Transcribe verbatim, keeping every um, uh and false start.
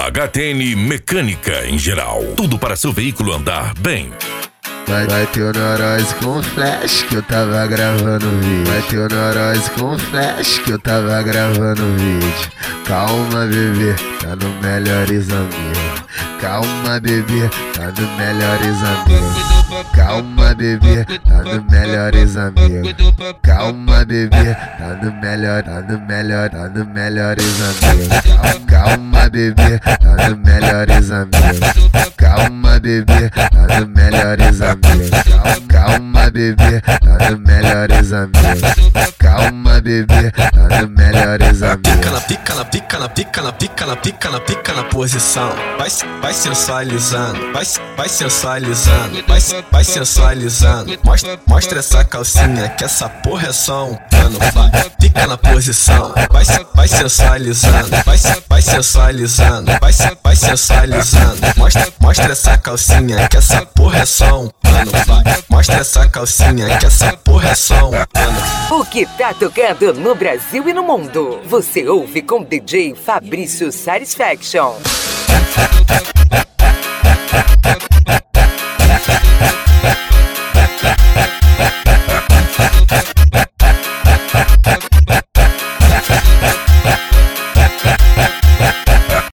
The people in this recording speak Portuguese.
H T N Mecânica em geral. Tudo para seu veículo andar bem. Vai, vai ter o neurose com flash que eu tava gravando vídeo. Vai ter o neurose com flash que eu tava gravando vídeo. Calma, bebê, tá no Melhores Amigos. Calma, bebê, tá no Melhores Amigos. Calma, bebê, tá no Melhores Amigos. Calma, bebê, tá no melhor, tá no melhor, tá no Melhores Amigos. Calma, bebê, tá no Melhores Amigos. Calma, bebê, tá no Melhores Amigos. Calma, bebê, tá no Melhores Amigos. Calma, bebê, tá no Melhores Amigos. Pica na pica na pica na pica na pica na pica na pica na posição. Vai, vai sensualizando, vai, vai sensualizando, vai, vai sensualizando. Mostra, mostra essa calcinha que essa porra é só um pano. Vai, fica na posição, vai, vai sensualizando, vai, vai sensualizando, vai, vai sensualizando. Mostra, mostra essa calcinha que essa porra é só um pano. Vai, mostra essa calcinha que essa porra é só um pano. O que tá tocando no Brasil e no mundo, você ouve com D J Fabrício Satisfaction.